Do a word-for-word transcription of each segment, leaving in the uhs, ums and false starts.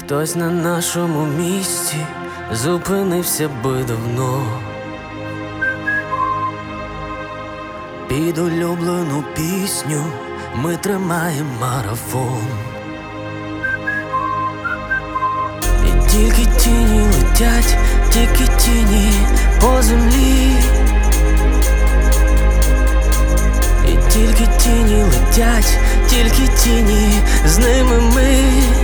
Хтось на нашому місці зупинився би давно. Під улюблену пісню ми тримаємо марафон. І тільки тіні летять, тільки тіні по землі. І тільки тіні летять, тільки тіні, з ними ми.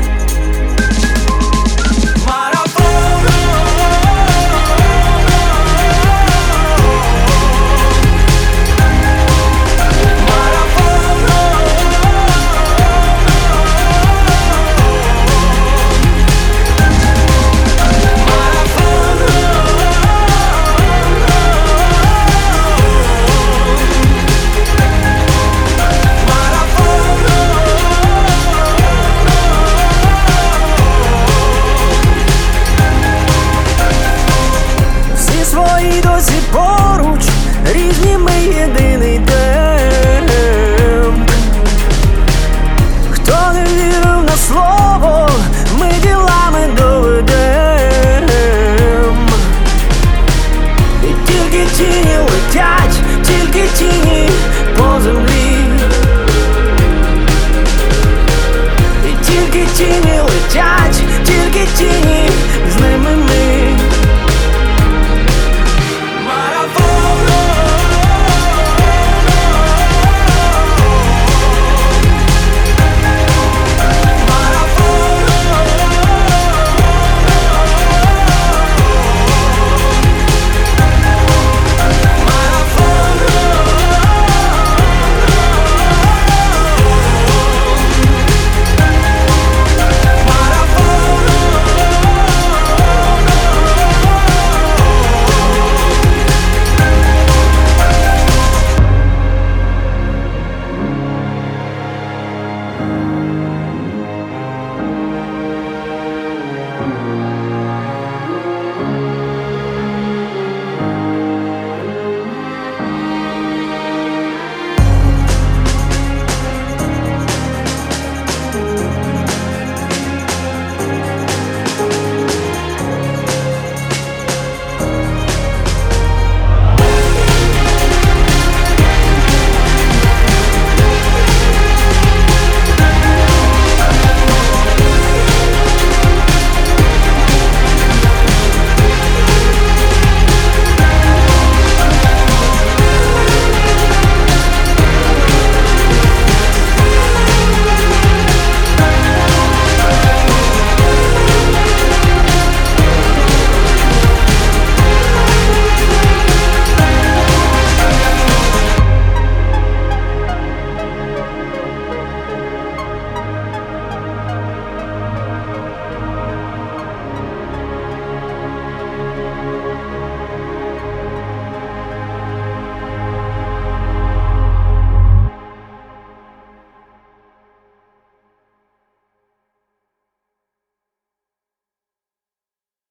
І досі поруч, різні ми єдиний темп. Хто не вірив на слово, ми ділами доведем. І тільки тіні летять, тільки тіні по землі. І тільки тіні летять, тільки тіні з